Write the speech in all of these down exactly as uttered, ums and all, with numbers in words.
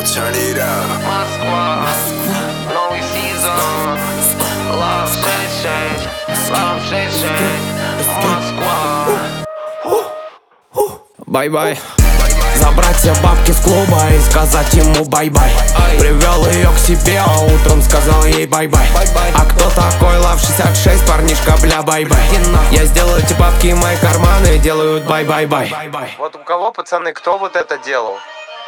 Turn it up. Москва, новый сезон. Love шесть шесть, Love шесть шесть, Москва. Бай-бай. Забрать все бабки с клуба и сказать ему бай-бай. Привел ее к себе, а утром сказал ей бай-бай. А кто такой Лав шестьдесят шесть, парнишка, бля, бай-бай. Я сделаю эти бабки, мои карманы делают бай-бай-бай. Вот у кого, пацаны, кто вот это делал?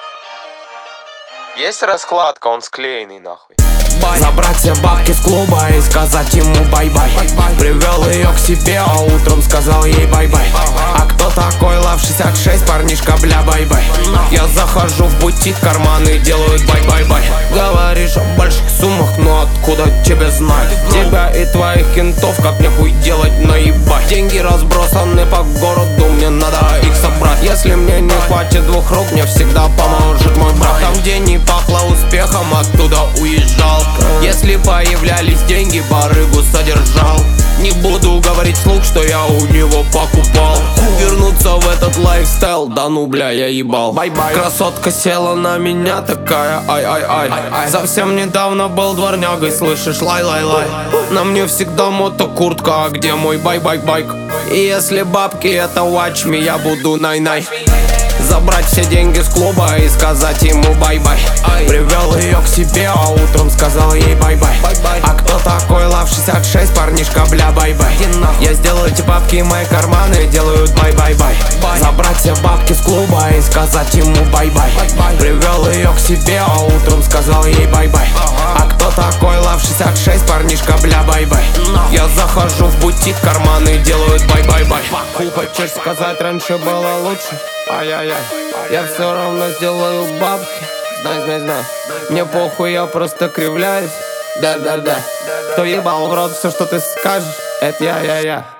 Есть раскладка, он склеенный нахуй. Забрать все бабки с клуба и сказать ему бай-бай. Привел ее к себе, а утром сказал ей бай-бай. А кто такой Лав шестьдесят шесть, парнишка, бля, бай-бай. Я захожу в бутик, карманы делают бай-бай-бай. Говоришь о больших суммах, но откуда тебе знать? Тебя и твоих кентов как нехуй делать, наебать. Деньги разбросаны по городу, мне надо их собрать. Если мне не хватит двух рук, мне всегда поможет мой брат. Там, где не пахло успехом, оттуда уезжал. Если появлялись деньги, барыгу содержал. Не буду говорить вслух, что я у него покупал. Вернуться в этот лайфстайл, да ну бля, я ебал. Бай-бай. Красотка села на меня такая, ай-ай-ай. Совсем недавно был дворнягой, слышишь, лай-лай-лай. На мне всегда мотокуртка, а где мой бай-бай-байк? И если бабки это watch me, я буду най-най. Забрать все деньги с клуба и сказать ему бай-бай. Привел ее к себе, а утром сказал ей бай-бай. А кто такой Лав шестьдесят шесть, парнишка, бля, бай-бай. Я сделаю эти бабки, мои карманы делают бай-бай-бай. Забрать все бабки с клуба и сказать ему бай-бай. Привел ее к себе, а утром сказал ей бай-бай. А кто такой Лав шестьдесят шесть, парнишка, бля, бай-бай. Я захожу в бутик, карманы делают бай-бай-бай. Хочешь сказать, раньше было лучше? Ай-яй-яй, я все равно сделаю бабки. Знай, знай, знай, мне похуй, я просто кривляюсь. Да-да-да, кто ебал в рот все, что ты скажешь, это я-я-я.